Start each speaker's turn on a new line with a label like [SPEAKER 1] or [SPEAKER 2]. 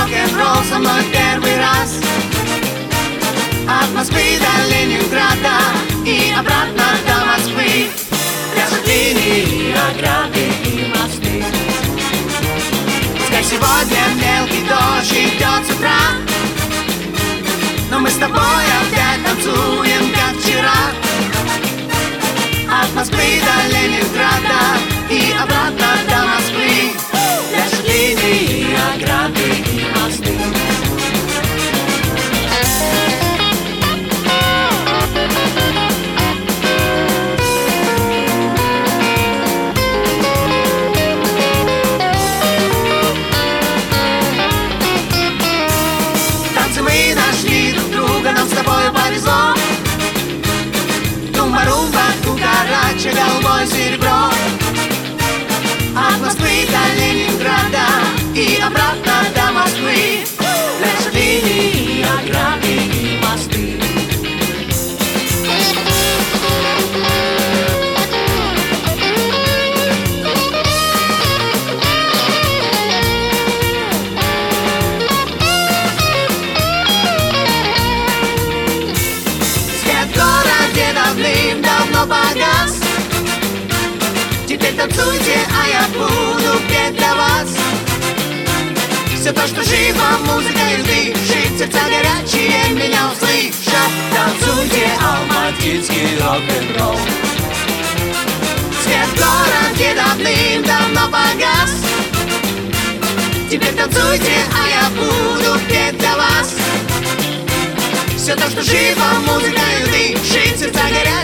[SPEAKER 1] рок-н-ролл со мной первый раз. От Москвы до Ленинграда и обратно до Москвы. Пляшут линии, ограды и мосты. Пускай сегодня мелкий дождь идет с утра, но мы с тобой опять танцуем, как вчера. От Москвы до Ленинграда и обратно до Москвы. Пляшут линии, ограды и мосты. Танцы мы нашли друг друга, нам с тобой повезло. Тумба-румба, кукарача, голубое серебро. От Москвы до Ленинграда и обратно до Москвы. Пляшут линии, ограды и мосты. Свет в городе давным-давно погас. Теперь танцуйте, а я буду петь для вас. Все то, что живо, музыкой дышит, сердца горячие меня услышат. Танцуйте, алматинский рок-н-ролл. Свет в городе давным-давно погас. Теперь танцуйте, а я буду петь для вас. Все то, что живо, музыкой дышит, сердца горячие.